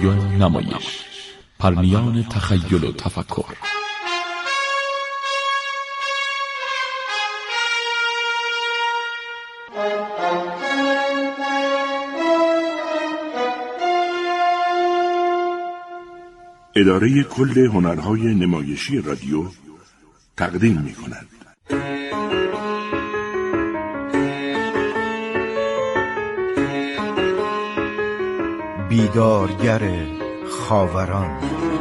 رادیو نمایش، پرنیان تخیل و تفکر. اداره کل هنرهای نمایشی رادیو تقدیم می‌کند. بیدارگر خاوران.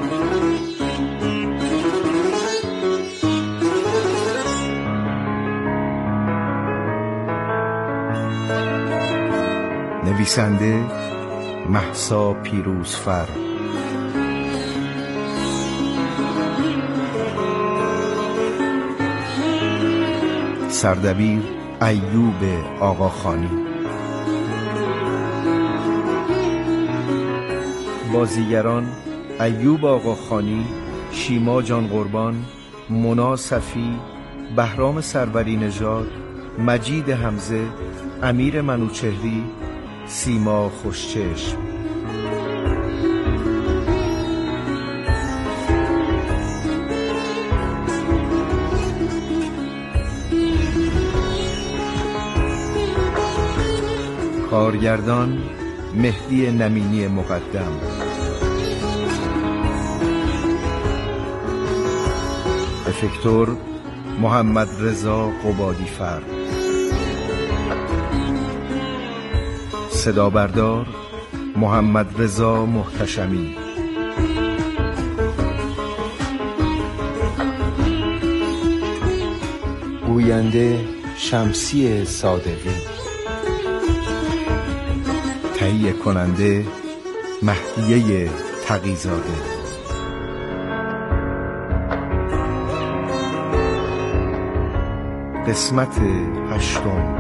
نویسنده مهسا پیروزفر، سردبیر ایوب آقاخانی، بازیگران ایوب آقاخانی، شیما جان قربان، مونا صفی، بهرام سروری نژاد، مجید حمزه، امیر منوچهری، سیما خوشچشم. کارگردان مهدی نمینی مقدم، افکتور محمد رضا قبادیفر، صدا بردار محمد رضا محتشمی، گوینده شمسی صادقی، تهیه کننده مهدیه تقی‌زاده. قسمت 8.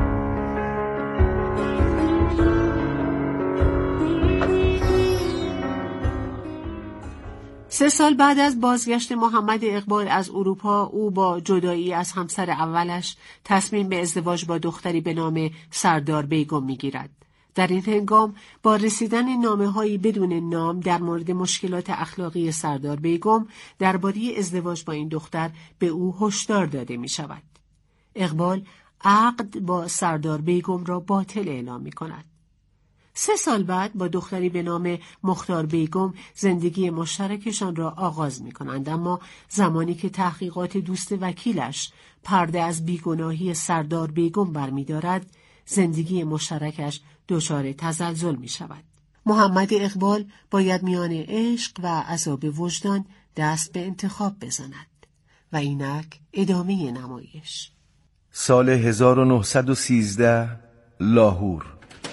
3 سال بعد از بازگشت محمد اقبال از اروپا، او با جدایی از همسر اولش تصمیم به ازدواج با دختری به نام سردار بیگم می‌گیرد. در این هنگام با رسیدن نامه‌هایی بدون نام در مورد مشکلات اخلاقی سردار بیگم درباره ازدواج با این دختر به او هشدار داده می‌شود. اقبال عقد با سردار بیگم را باطل اعلام می‌کند. 3 سال بعد با دختری به نام مختار بیگم زندگی مشترکشان را آغاز می‌کنند، اما زمانی که تحقیقات دوست وکیلش پرده از بیگناهی سردار بیگم برمی‌دارد، زندگی مشترکش دچار تزلزل می‌شود. محمد اقبال باید میان عشق و عذاب وجدان دست به انتخاب بزند. و اینک ادامه نمایش. سال 1913 لاهور.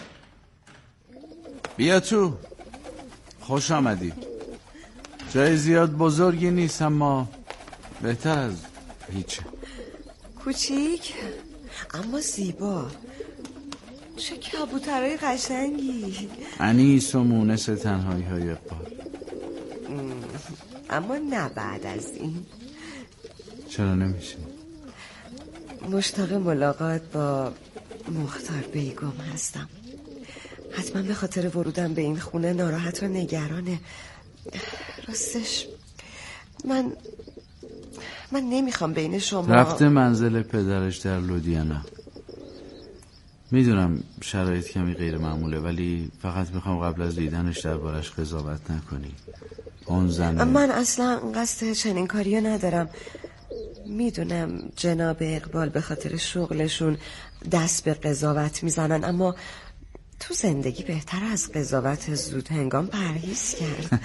بیا تو. خوش آمدی. جای زیاد بزرگی نیست اما بهتر از هیچ. کوچیک اما زیبا. چه کبوترهای قشنگی. انیس و مونس تنهایی های اقبال. اما نه بعد از این. چرا نمیشه؟ مشتاق ملاقات با مختار بیگم هستم. حتما به خاطر ورودم به این خونه ناراحت و نگرانه. راستش من نمیخوام بین شما. رفته منزل پدرش در لودیانا. میدونم شرایط کمی غیر معموله، ولی فقط میخوام قبل از دیدنش دربارش قضاوت نکنی. اون زنه. من اصلا قصد چنین کاریو ندارم. میدونم جناب اقبال به خاطر شغلشون دست به قضاوت میزنن، اما تو زندگی بهتر از قضاوت زود هنگام پرهیز کرد.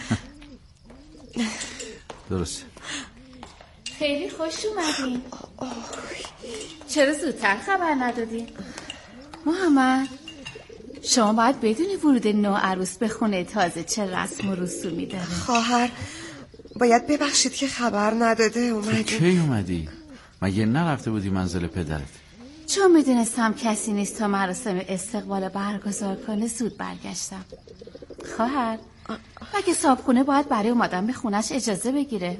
درسته. خیلی خوش اومدین. چرا زودتر خبر ندادین؟ محمد، شما باید بدونی ورود نوعروس به خونه تازه چه رسم و رسومی داره. خواهر باید ببخشید که خبر نداده اومدی. کی اومدی؟ مگه نرفته بودی منزل پدرت؟ چون میدونستم کسی نیست تا مراسم استقبال برگزار کنه زود برگشتم. خواهر، مگه صاحبخونه باید برای اومدن به خونش اجازه بگیره؟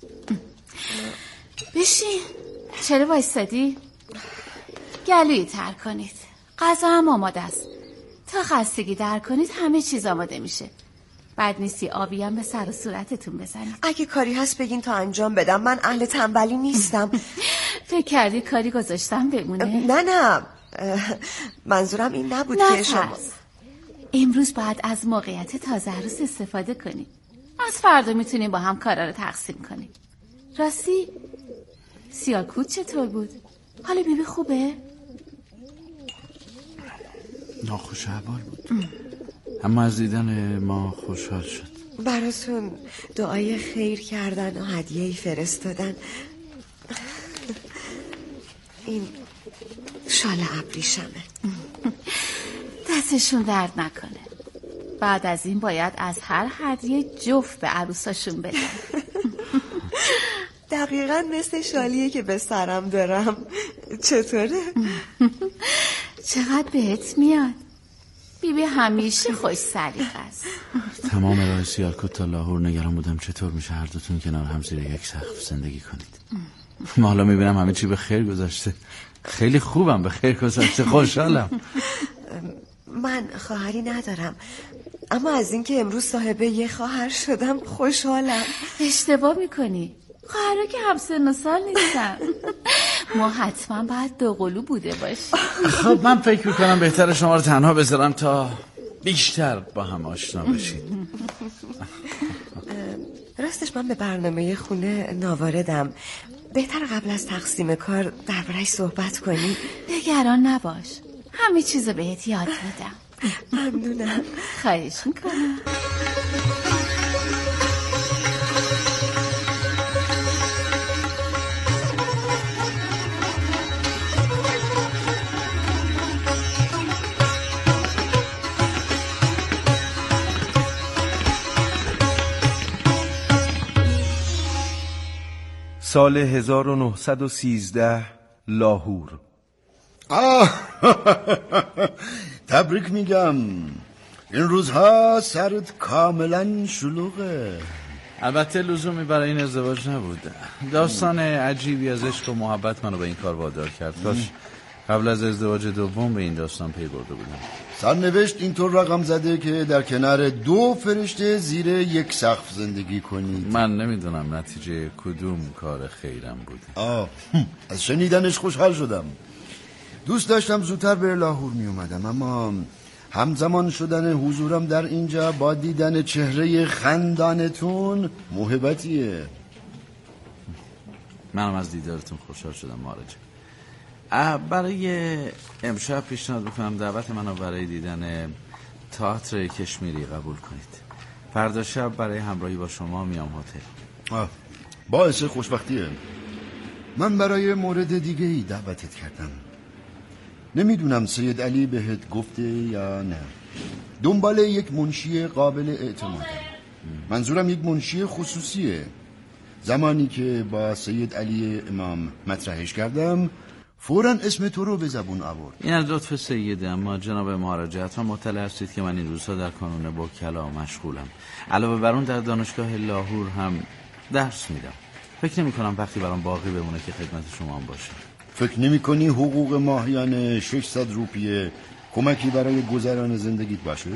بشین. چرا وایستادی؟ گلویی تر کنید. غذا هم آماده است. تا خستگی در کنید همه چیز آماده میشه. بد نیستی آبی هم به سر و صورتتون بزنید. اگه کاری هست بگین تا انجام بدم، من اهل تنبلی نیستم. فکر کردی کاری گذاشتم بمونه؟ نه منظورم این نبود که شما امروز باید از موقعیت تازه عروس استفاده کنیم. از فردا میتونیم با هم کارا رو تقسیم کنیم. راستی سیاکوت چطور بود؟ حالا بیبی خوبه؟ ناخوش احوال بود، اما از دیدن ما خوشحال شد. براتون دعای خیر کردن و هدیه‌ای فرستادن. این شال ابریشمه. دستشون درد نکنه. بعد از این باید از هر هدیه جفت به عروساشون بدن. دقیقاً مثل شالیه که به سرم دارم. چطوره؟ چقدر بهت میاد. بیبی همیشه خوش سلیقه است. تمام راه سیاکوت تا لاهور نگران بودم چطور میشه هر دوتون کنار هم زیر یک سقف زندگی کنید. ما حالا میبینم همه چی به خیر گذشته. خیلی خوبم، به خیر گذشته، خوشحالم. من خواهری ندارم، اما از اینکه امروز صاحب یه خواهر شدم خوشحالم. اشتباه میکنی، خواهرها که هم سن و سال نیستن. ما حتما باید دوقلو بوده باشیم. خب من فکر میکنم بهتر شما رو تنها بذارم تا بیشتر با هم آشنا بشید. راستش من به برنامه خونه ناواردم. بهتر قبل از تقسیم کار درباره‌اش صحبت کنی. نگران نباش، همه چیزو بهت یاد میدم. ممنونم. خواهش میکنم. سال 1913 لاهور. تبریک میگم، این روزها سرت کاملا شلوغه. البته لزومی برای این ازدواج نبود. داستان عجیبی از عشق و محبت منو به این کار وادار کرد. کاش قبل از ازدواج دوم به این داستان پی برده بودم. سرنوشت اینطور رقم زده که در کنار دو فرشته زیر یک سقف زندگی کنید. من نمیدونم نتیجه کدوم کار خیرم بوده. از شنیدنش خوشحال شدم. دوست داشتم زودتر به لاهور می اومدم، اما همزمان شدن حضورم در اینجا با دیدن چهره خندانتون موهبتیه. منم از دیدارتون خوشحال شدم مارج. برای امشب پیشنهاد میکنم دعوت منو برای دیدن تئاتر کشمیری قبول کنید. فردا شب برای همراهی با شما میام هتل. باعث خوشبختیه. من برای مورد دیگه ای دعوتت کردم. نمیدونم سید علی بهت گفته یا نه. دنبال یک منشی قابل اعتمادم. منظورم یک منشی خصوصیه. زمانی که با سید علی امام مطرحش کردم فوراً اسم تو رو به زبون آورد. این از لطف سیده، اما جناب مهاراجا حتما مطلع هستید که من این روزها در کانون وکلا مشغولم. علاوه بر اون در دانشگاه لاهور هم درس میدم. فکر نمی کنم وقتی برام باقی بمونه که خدمت شما هم باشه. فکر نمی کنی حقوق ماهیانه 600 روپیه کمکی برای گذران زندگیت باشه؟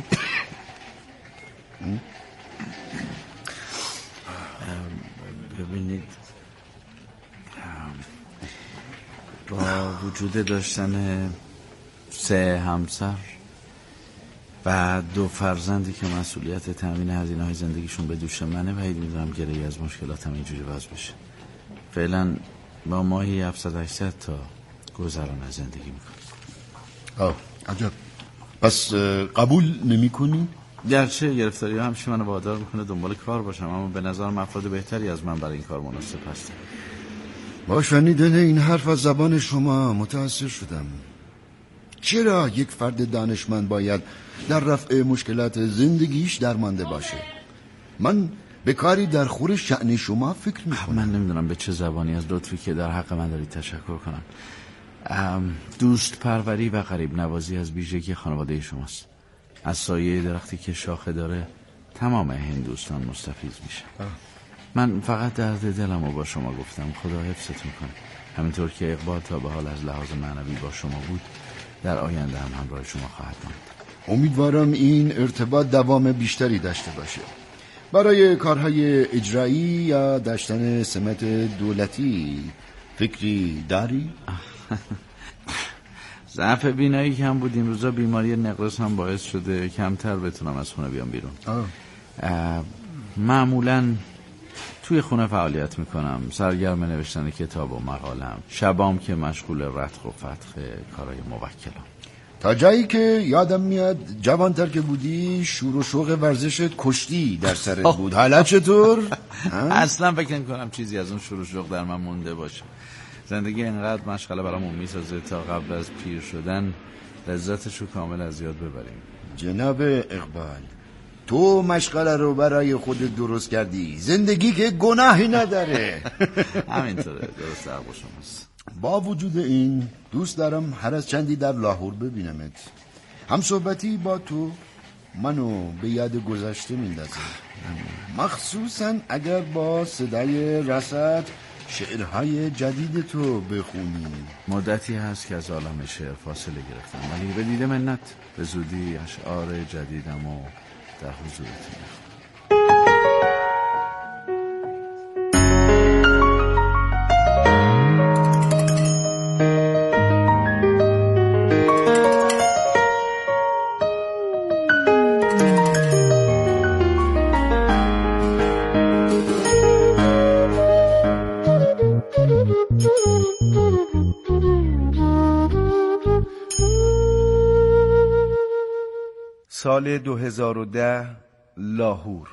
ببینید، با وجود داشتن 3 همسر و 2 فرزندی که مسئولیت تامین هزینه‌های زندگیشون به دوش منه، بعید می‌دونم گره‌ای از مشکلاتم اینجوری باز بشه. فعلا با ماهی 700-800 تا گذران از زندگی میکنم. عجب. پس قبول نمی کنی؟ گرچه گرفتاری ها همیشه منو وادار میکنه دنبال کار باشم، اما به نظرم افراد بهتری از من برای این کار مناسب هستن. با شنیدن این حرف از زبان شما متأثر شدم. چرا یک فرد دانشمند باید در رفع مشکلات زندگیش درمانده باشه؟ من به کاری در خور شأن شما فکر میکنم. من نمیدونم به چه زبانی از لطفی که در حق من دارید تشکر کنم. دوست پروری و غریب نوازی از ویژگی خانواده شماست. از سایه درختی که شاخه داره تمام هندوستان مستفیض میشه. من فقط درد دلمو با شما گفتم. خدا حفظتون کنه. همینطور که اقبال تا به حال از لحاظ معنوی با شما بود، در آینده هم همراه شما خواهد ماند. امیدوارم این ارتباط دوام بیشتری داشته باشه. برای کارهای اجرایی یا داشتن سمت دولتی فکری داری؟ ضعف بینایی کم بود این روزا، بیماری نقرس هم باعث شده کمتر بتونم از خونه بیام بیرون. معمولاً توی خونه فعالیت میکنم، سرگرم نوشتن کتاب و مقالم، شبام که مشغول رتق و فتق کارهای موکلم. تا جایی که یادم میاد جوانتر که بودی شور و شوق ورزش کشتی در سرت بود. حالا چطور؟ اصلا فکر نمی‌کنم چیزی از اون شور و شوق در من مونده باشه. زندگی انقدر مشغله برامون میسازه تا قبل از پیر شدن لذتشو کامل از یاد ببریم. جناب اقبال، تو مشغله رو برای خودت درست کردی، زندگی که گناهی نداره. همینطوره، درست حرف شماست. با وجود این دوست دارم هر از چندی در لاهور ببینمت. هم صحبتی با تو منو به یاد گذشته میندازه، مخصوصا اگر با صدای رسد شعرهای جدید تو بخونی. مدتی هست که از عالم شعر فاصله گرفتم، ولی به دید منت به زودی اشعار جدیدم و در حضورتون میخونم. سال 2010 لاهور.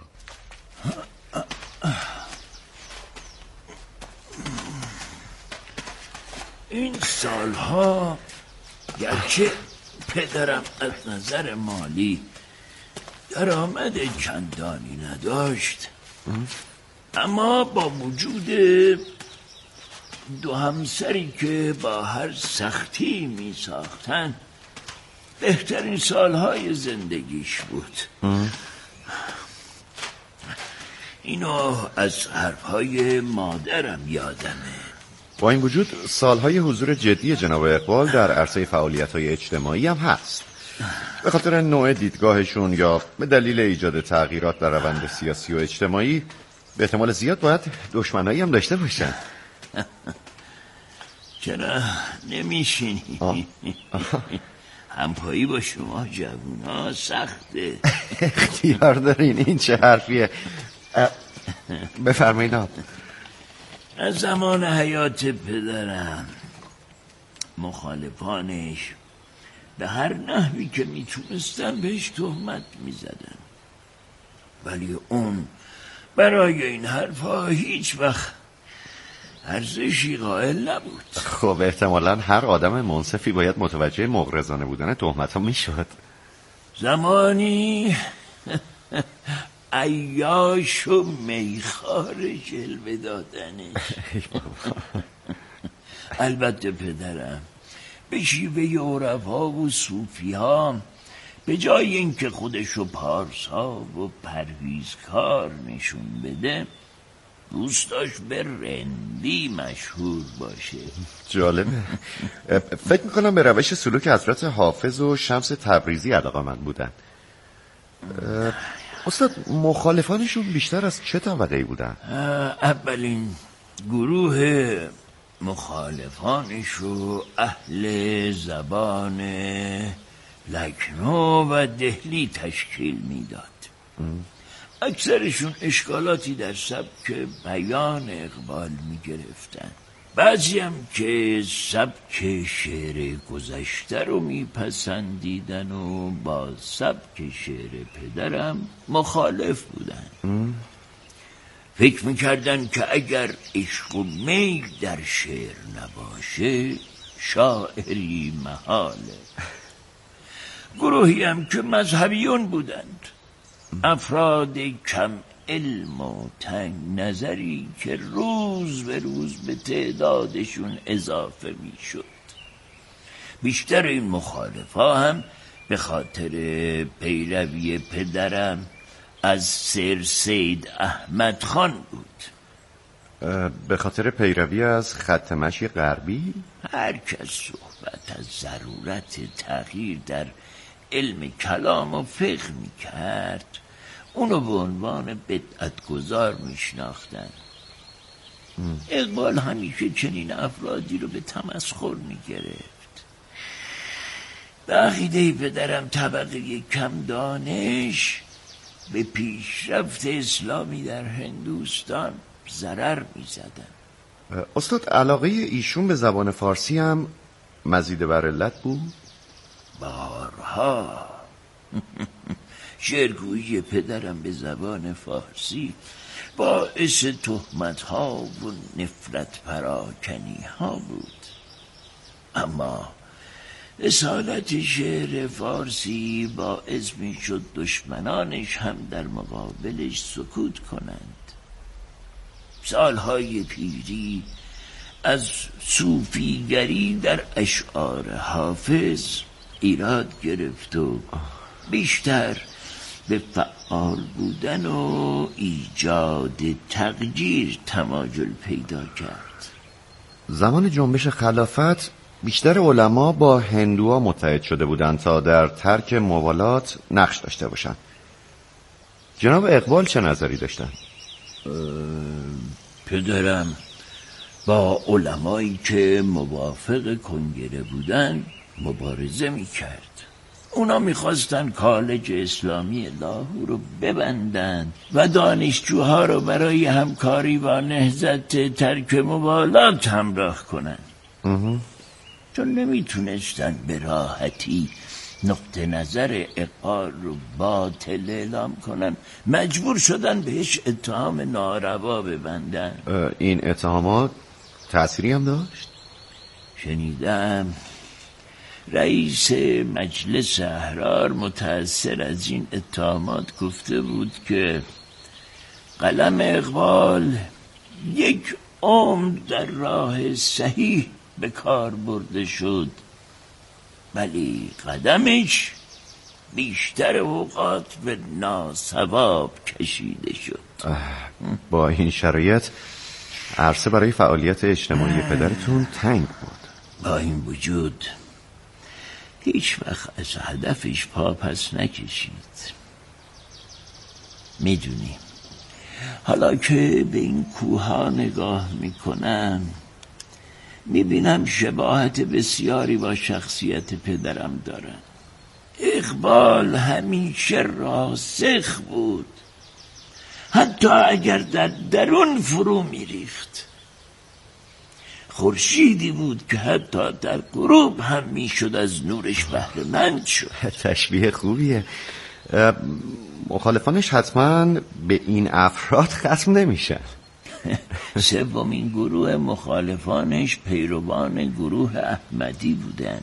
این سالها گرچه پدرم از نظر مالی درآمد چندانی نداشت، اما با وجود دو همسری که با هر سختی می ساختن بهترین سالهای زندگیش بود. اینو از حرفهای مادرم یادمه. با این وجود سالهای حضور جدی جناب اقبال در عرصه فعالیت‌های اجتماعی هم هست. به خاطر نوع دیدگاهشون یا به دلیل ایجاد تغییرات در روند سیاسی و اجتماعی به احتمال زیاد باید دشمنایی هم داشته باشن. چرا نمیشینی؟ همپایی با شما جوونا سخته. اختیار دارین، این چه حرفیه؟ بفرمایید. از زمان حیات پدرم مخالفانش به هر نحوی که میتونستن بهش تهمت میزدن، ولی اون برای این حرفا هیچ وقت ارزشی قائل نبود. خب احتمالاً هر آدم منصفی باید متوجه مغرضانه بودن تهمت ها میشد. زمانی عیاش و میخوار جلوه دادنش. البته پدرم به شیوه عرفا و صوفی ها به جای اینکه خودشو پارسا و پرهیزکار نشون بده دوست داشت به رندی مشهور باشه. جالبه. فکر میکنم به روش سلوک حضرت حافظ و شمس تبریزی علاقه‌مند بودن. استاد مخالفانشون بیشتر از چه طبقه‌ای بودن؟ اولین گروه مخالفانشو اهل زبان لکنو و دهلی تشکیل میداد. اکثرشون اشکالاتی در سبک بیان اقبال می گرفتن. بعضی هم که سبک شعر گذشته رو می پسندیدن و با سبک شعر پدرم مخالف بودن. فکر می کردن که اگر عشق و میل در شعر نباشه شاعری محاله. گروهی هم که مذهبیون بودند، افراد کم علم و تنگ نظری که روز به روز به تعدادشون اضافه می شد. بیشتر این مخالفا هم به خاطر پیروی پدرم از سر سید احمد خان بود. به خاطر پیروی از خط مشی غربی؟ هر کس صحبت از ضرورت تغییر در علم کلام و فقه میکرد اونو به عنوان بدعتگذار میشناختن. اقبال همیشه چنین افرادی رو به تمسخر میگرفت. به عقیده پدرم طبقه کم دانش به پیشرفت اسلامی در هندوستان ضرر میزدن. استاد علاقه ایشون به زبان فارسی هم مزید بر علت بود؟ بارها شعرگویی پدرم به زبان فارسی باعث تهمت‌ها و نفرت پراکنی‌ها بود، اما اصالت شعر فارسی باعث می‌شد دشمنانش هم در مقابلش سکوت کنند. سالهای پیری از صوفیگری در اشعار حافظ ایراد گرفت و بیشتر به فعال بودن و ایجاد تغییر تمایل پیدا کرد. زمان جنبش خلافت بیشتر علما با هندوها متحد شده بودند تا در ترک موالات نقش داشته باشند. جناب اقبال چه نظری داشتند؟ پدرم با علمایی که موافق کنگره بودن مبارزه میکرد. اونا میخواستن کالج اسلامی لاهور رو ببندن و دانشجوها رو برای همکاری با نهضت ترک موالات همراه کنن. چون نمیتونستن به راحتی نقطه نظر اقبال رو باطل اعلام کنن، مجبور شدن بهش اتهام ناروا ببندن. این اتهامات تأثیری هم داشت؟ شنیدم رئیس مجلس احرار متأثر از این اتهامات گفته بود که قلم اقبال یک عمر در راه صحیح به کار برده شد، ولی قدمش بیشتر اوقات به ناصواب کشیده شد. با این شرایط عرصه برای فعالیت اجتماعی پدرتون تنگ بود. با این وجود هیچ وقت از هدفش پا پس نکشید. میدونیم حالا که به این کوها نگاه میکنم میبینم شباهت بسیاری با شخصیت پدرم دارن. اقبال همیشه راسخ بود، حتی اگر در درون فرو میریخت. خورشیدی بود که حتی در غروب هم میشد از نورش بهره مند شد. تشبیه خوبیه. مخالفانش حتما به این افراد ختم نمیشن. سومین گروه مخالفانش پیروان گروه احمدی بودن.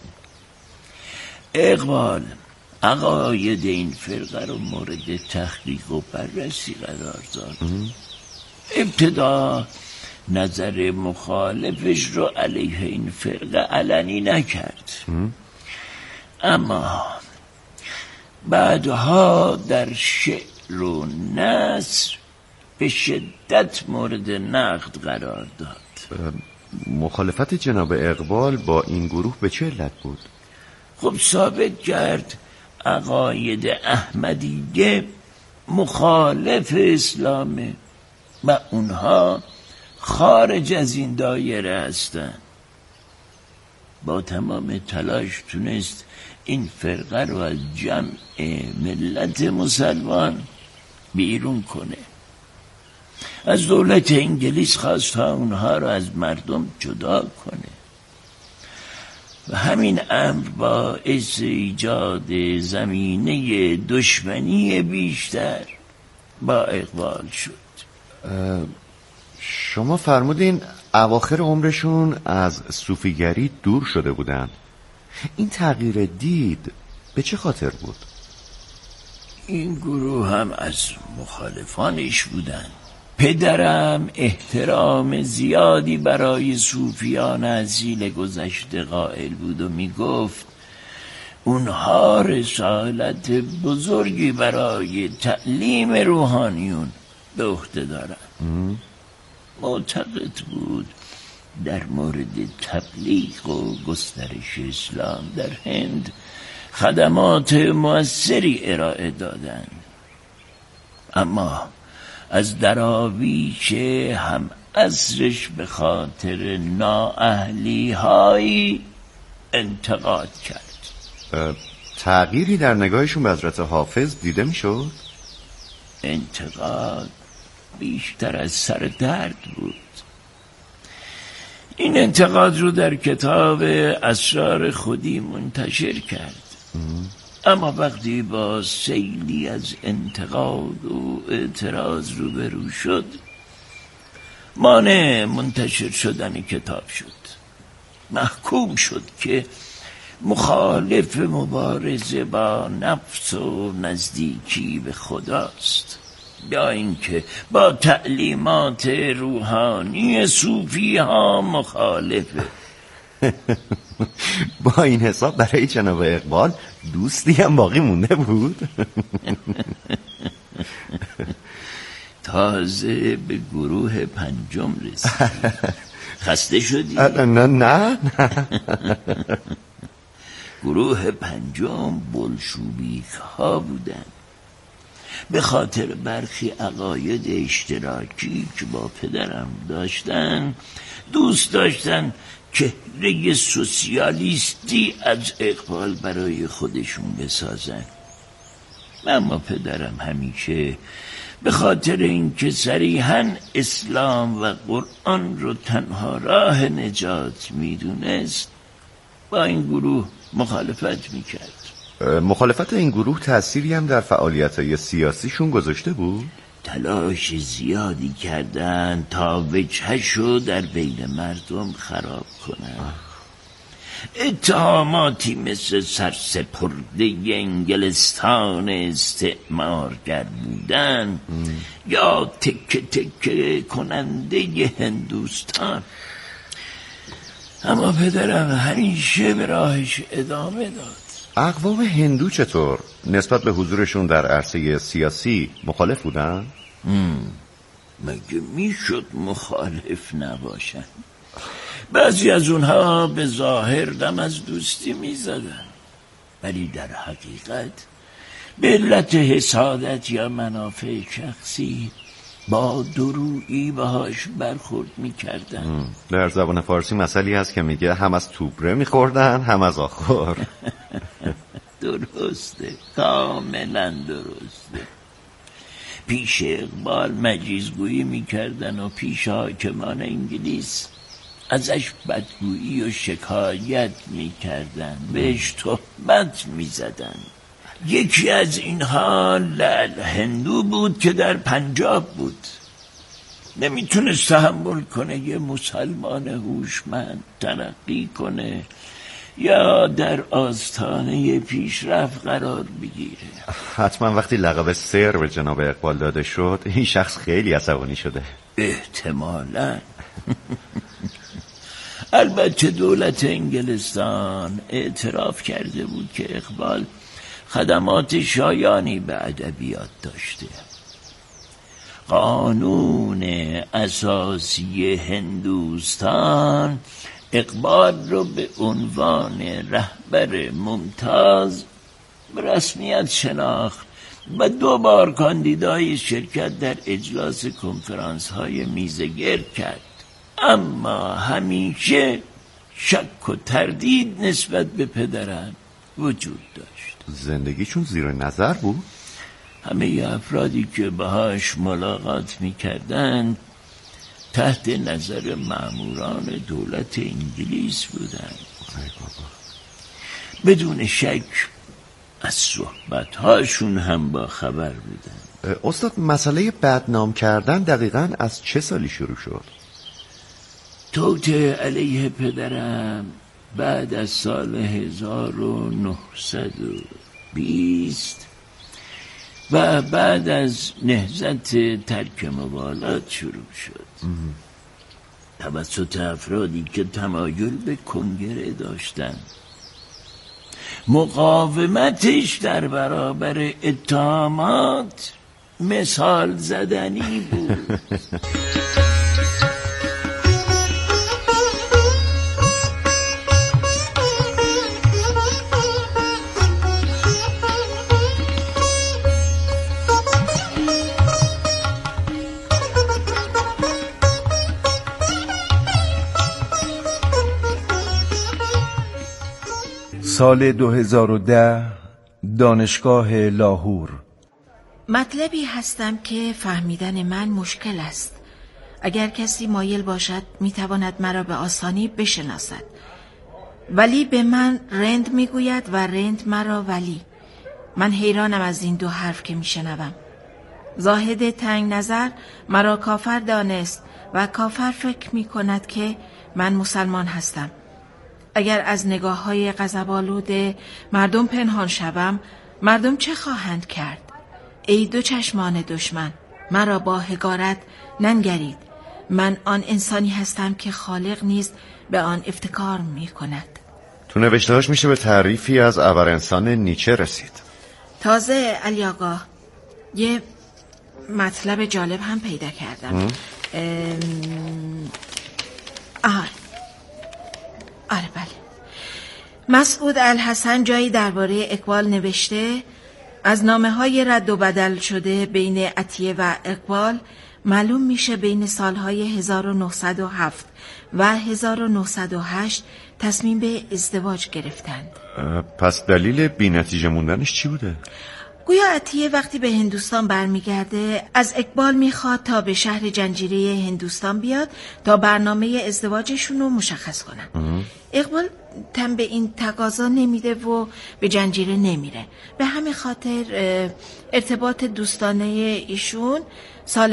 اقبال عقاید این فرقه رو مورد تحقیق و بررسی قرار داد. ابتدا نظر مخالفش رو علیه این فرقه علنی نکرد، اما بعدها در شعر و نثر به شدت مورد نقد قرار داد. مخالفت جناب اقبال با این گروه به چه علت بود؟ خب ثابت کرد عقاید احمدیه مخالف اسلامه و اونها خارج از این دایره هستن. با تمام تلاش تونست این فرقه رو از جمع ملت مسلمان بیرون کنه. از دولت انگلیس خواست تا اونها رو از مردم جدا کنه و همین امر باعث ایجاد زمینه دشمنی بیشتر با اقبال شد. شما فرمودین اواخر عمرشون از صوفیگری دور شده بودن. این تغییر دید به چه خاطر بود؟ این گروه هم از مخالفانش بودن. پدرم احترام زیادی برای صوفیان اصیل گذشته قائل بود و میگفت اونها رسالت بزرگی برای تعلیم روحانیون به عهده دارن. معتقد بود در مورد تبلیغ و گسترش اسلام در هند خدمات مؤثری ارائه دادند، اما از دراویش هم عصرش به خاطر نااهلی هایی انتقاد کرد. تغییری در نگاهشون به حضرت حافظ دیده میشد؟ انتقاد بیشتر از سر درد بود. این انتقاد رو در کتاب اسرار خودی منتشر کرد. اما وقتی با سیلی از انتقاد و اعتراض روبرو شد، مانع منتشر شدن کتاب شد. محکوم شد که مخالف مبارزه با نفس و نزدیکی به خداست، یا اینکه با تعلیمات روحانی صوفی ها مخالفه. با این حساب برای جناب اقبال دوستی هم باقی مونده بود؟ تازه به گروه پنجم رسید. خسته شدی؟ نه. گروه پنجم بلشویک ها بودن. به خاطر برخی عقاید اشتراکی که با پدرم داشتن، دوست داشتن چهره سوسیالیستی از اقبال برای خودشون بسازن. اما پدرم همیشه به خاطر اینکه صریحاً اسلام و قرآن رو تنها راه نجات میدونست، با این گروه مخالفت میکرد. مخالفت این گروه تأثیری هم در فعالیت‌های سیاسیشون گذاشته بود؟ تلاش زیادی کردن تا وجهشو در بین مردم خراب کنن. اتهاماتی مثل سرسپرده انگلستان استعمارگر بودن یا تکه تکه کننده هندوستان. اما پدرم همیشه به راهش ادامه داد. اقوام هندو چطور؟ نسبت به حضورشون در عرصه سیاسی مخالف بودن؟ مگه میشد مخالف نباشن؟ بعضی از اونها به ظاهر دم از دوستی میزدن، ولی در حقیقت به علت حسادت یا منافع شخصی با درویی باهاش برخورد میکردن. در زبان فارسی مثلی هست که میگه هم از توبره میخوردن هم از آخور. درسته، کاملا درسته. پیش اقبال مجیزگویی میکردن و پیش حاکمان انگلیس ازش بدگویی و شکایت میکردن، بهش تهمت میزدن. یکی از اینها لعل هندو بود که در پنجاب بود. نمیتونست تحمل کنه یه مسلمان هوشمند ترقی کنه یا در آستانه پیشرفت قرار بگیره. حتما وقتی لقب سر به جناب اقبال داده شد این شخص خیلی عصبانی شده. احتمالاً. البته دولت انگلستان اعتراف کرده بود که اقبال خدمات شایانی به ادبیات داشته. قانون اساسی هندوستان اقبال رو به عنوان رهبر ممتاز به رسمیت شناخت و 2 بار کاندیدای شرکت در اجلاس کنفرانس های میزه گرد کرد. اما همیشه شک و تردید نسبت به پدرم وجود داشت. زندگیشون زیر نظر بود؟ همه افرادی که باهاش ملاقات میکردند تحت نظر ماموران دولت انگلیس بودند. بدون شک از صحبتهاشون هم با خبر بودند. استاد مسئله بدنام کردن دقیقاً از چه سالی شروع شد؟ توت علیه پدرم بعد از سال 1920 و بعد از نهضت ترک موالات شروع شد. توسط افرادی که تمایل به کنگره داشتند. مقاومتش در برابر اتهامات مثال زدنی بود. سال 2010 دانشگاه لاهور. مطلبی هستم که فهمیدن من مشکل است. اگر کسی مایل باشد میتواند مرا به آسانی بشناسد. ولی به من رند میگوید و رند مرا ولی. من حیرانم از این دو حرف که میشنوم. زاهد تنگ نظر مرا کافر دانست و کافر فکر میکند که من مسلمان هستم. اگر از نگاه‌های غضب‌آلود مردم پنهان شوم، مردم چه خواهند کرد؟ ای دو چشمان دشمن، مرا با حقارت ننگرید. من آن انسانی هستم که خالق نیز به آن افتکار می کند. تو نوشتهاش میشه به تعریفی از ابرانسان نیچه رسید. تازه علی آقا یه مطلب جالب هم پیدا کردم. آره بله. مسعود الحسن جایی درباره اقبال نوشته از نامه‌های رد و بدل شده بین عطیه و اقبال معلوم میشه بین سالهای 1907 و 1908 تصمیم به ازدواج گرفتند. پس دلیل بی‌نتیجه موندنش چی بوده؟ گویا عطیه وقتی به هندوستان برمیگرده از اقبال میخواد تا به شهر جنجیره هندوستان بیاد تا برنامه ازدواجشون رو مشخص کنن. اقبال تن به این تقاضا نمیده و به جنجیره نمیره. به همین خاطر ارتباط دوستانه ایشون سال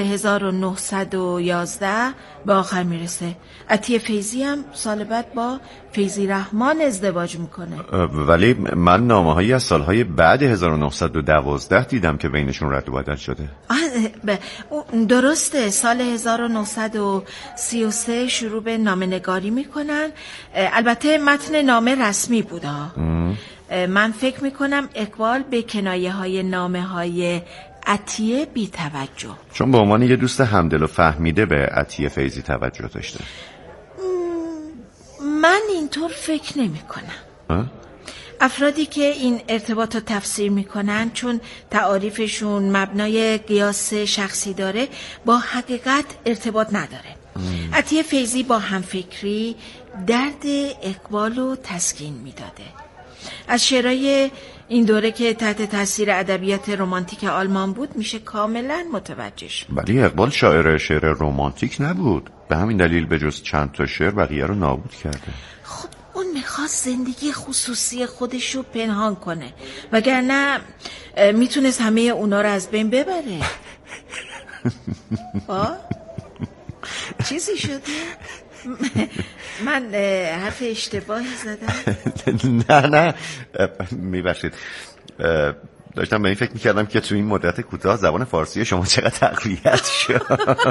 1911 به آخر میرسه. عطیه فیضی هم سال بعد با فیضی رحمان ازدواج میکنه. ولی من نامه‌هایی از سالهای بعد 1912 دیدم که بینشون رد و بدل شده. درسته، سال 1933 شروع به نامه‌نگاری میکنن. البته متن نامه رسمی بوده. من فکر میکنم اقبال به کنایه‌های نامه‌های عطیه بی توجه، چون به عنوان یه دوست همدل و فهمیده به عطیه فیضی توجه داشته. من اینطور فکر نمی کنم. افرادی که این ارتباط رو تفسیر میکنن چون تعاریفشون مبنای قیاس شخصی داره با حقیقت ارتباط نداره. عطیه فیضی با همفکری درد اقبال رو تسکین میداده. از شعرهای این دوره که تحت تاثیر ادبیات رمانتیک آلمان بود میشه کاملا متوجه شد. ولی اقبال شاعر رمانتیک نبود، به همین دلیل به جز چند تا شعر بقیه رو نابود کرده. خب اون میخواست زندگی خصوصی خودش رو پنهان کنه، وگرنه میتونست همه اونا رو از بین ببره. چیزی شده؟ من حرف اشتباهی زدم؟ نه میبخشید، داشتم به این فکر میکردم که تو این مدت کوتاه زبان فارسی شما چقدر تقویت شد.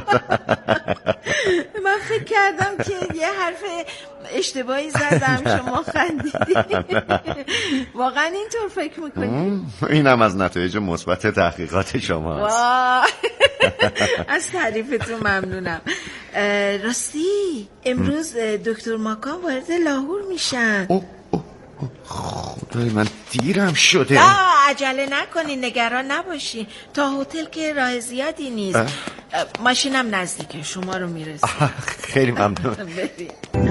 من فکر کردم که یه حرف اشتباهی زدم، شما خندیدی. واقعا اینطور فکر میکنی؟ اینم از نتایج مثبت تحقیقات شما است. از تعریفتون ممنونم. راستی امروز دکتر ماکان وارد لاهور میشن. خدای من دیرم شده. عجله نکنی، نگران نباشی، تا هتل که راه زیادی نیست. ماشینم نزدیکه، شما رو میرسه. خیلی ممنون.